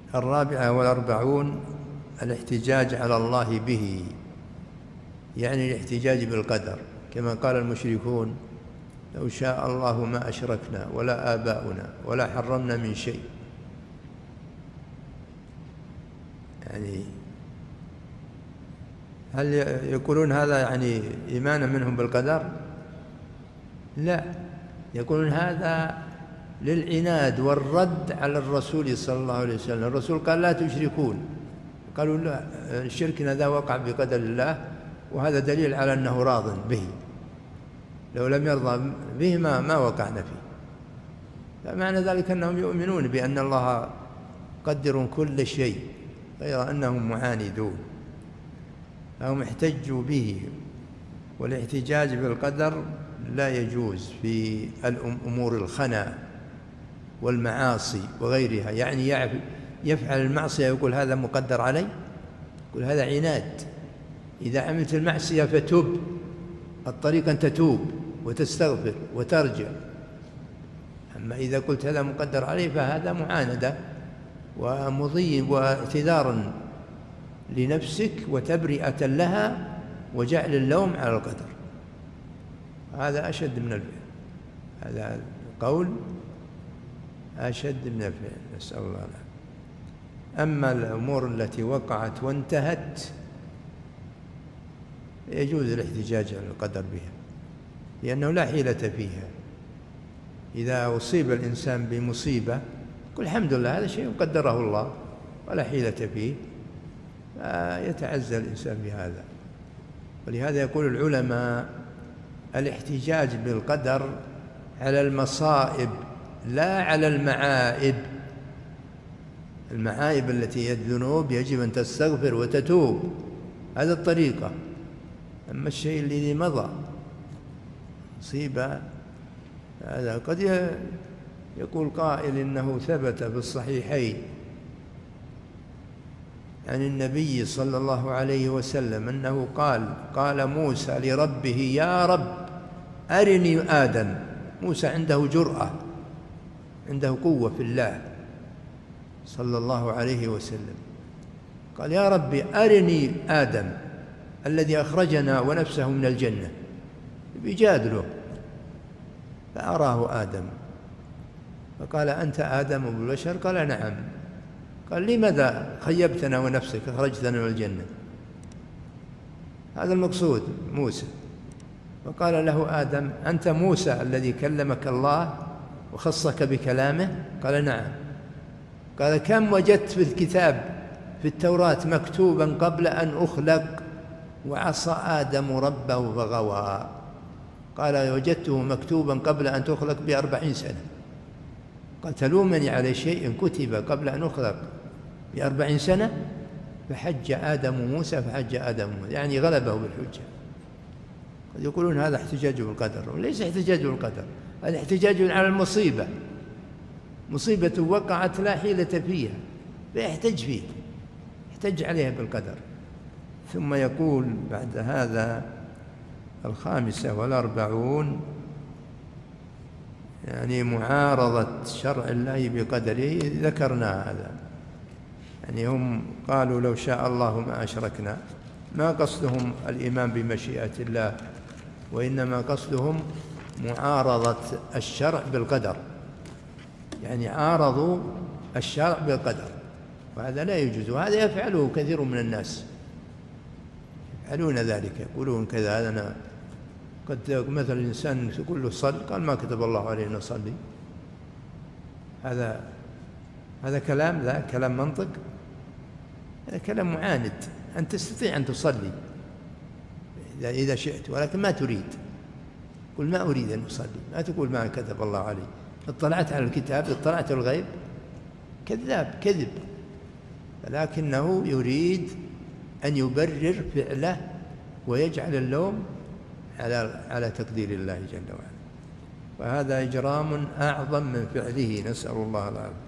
والأربعون الاحتجاج على الله به، يعني الاحتجاج بالقدر، كما قال المشركون: لو شاء الله ما أشركنا ولا آباؤنا ولا حرمنا من شيء. يعني هل يقولون هذا يعني إيمانا منهم بالقدر؟ لا، يقولون هذا للعناد والرد على الرسول صلى الله عليه وسلم. الرسول قال: لا تشركون. قالوا: لا، شركنا ذا وقع بقدر الله، وهذا دليل على أنه راض به، لو لم يرضى به ما وقعنا فيه. فمعنى ذلك أنهم يؤمنون بأن الله قدر كل شيء، غير أنهم معاندون، فهم احتجوا به. والاحتجاج بالقدر لا يجوز في الأمور الخنا والمعاصي وغيرها. يعني يفعل المعصية يقول: هذا مقدر علي، يقول: هذا عناد. إذا عملت المعصية فتوب، الطريق أن تتوب وتستغفر وترجع. أما إذا قلت هذا مقدر علي فهذا معاندة ومضي واعتذار لنفسك وتبرئة لها وجعل اللوم على القدر. هذا أشد من الفعل، هذا القول أشد من الفعل، نسأل الله العافية. أما الأمور التي وقعت وانتهت يجوز الاحتجاج على القدر بها، لأنه لا حيلة فيها. إذا أصيب الإنسان بمصيبة يقول: الحمد لله، هذا شيء قدره الله ولا حيلة فيه، يتعزى الإنسان بهذا. ولهذا يقول العلماء: الاحتجاج بالقدر على المصائب لا على المعائب. المعائب التي هي الذنوب يجب أن تستغفر وتتوب، هذا الطريقة. أما الشيء الذي مضى مصيبة، هذا قد يقول قائل إنه ثبت في الصحيحين عن النبي صلى الله عليه وسلم أنه قال موسى لربه: يا رب أرني آدم. موسى عنده جرأة، عنده قوة في الله صلى الله عليه وسلم. قال: يا رب أرني آدم الذي أخرجنا ونفسه من الجنة، بيجادله. فأراه آدم فقال: أنت آدم أبو البشر؟ قال: نعم. قال: لماذا خيبتنا ونفسك، أخرجتنا من الجنة؟ هذا المقصود موسى. فقال له آدم: أنت موسى الذي كلمك الله وخصك بكلامه؟ قال: نعم. قال: كم وجدت في الكتاب في التوراة مكتوبا قبل أن أخلق وعصى آدم ربه فغوى؟ قال: وجدته مكتوبا قبل أن تخلق ب40 سنة. قال: تلومني على شيء كتب قبل أن أخلق ب40 سنة؟ فحج آدم موسى فحج آدم موسى، يعني غلبه بالحجة. قد يقولون هذا احتجاج بالقدر، وليس احتجاج بالقدر، هذا احتجاج على المصيبة. مصيبة وقعت لا حيلة فيها فيحتج فيه، يحتج عليها بالقدر. ثم يقول بعد هذا: 45 يعني معارضة شرع الله بقدره. ذكرنا هذا، يعني هم قالوا: لو شاء الله ما أشركنا. ما قصدهم الإيمان بمشيئة الله، وإنما قصدهم معارضة الشرع بالقدر، يعني عارضوا الشرع بالقدر، وهذا لا يجوز. وهذا يفعله كثير من الناس، يفعلون ذلك، يقولون كذا. هذا أنا قد مثل الإنسان تقول له صل، قال: ما كتب الله عليه أن أصلي. هذا كلام، ذا كلام منطق، هذا كلام معاند. أن تستطيع أن تصلي إذا شئت، ولكن ما تريد. قل: ما أريد أن أصلي، ما تقول ما كتب الله علي. اطلعت على الكتاب، اطلعت على الغيب، كذاب، كذب. ولكنه يريد أن يبرر فعله ويجعل اللوم على تقدير الله جل وعلا، وهذا إجرام أعظم من فعله، نسأل الله العافية.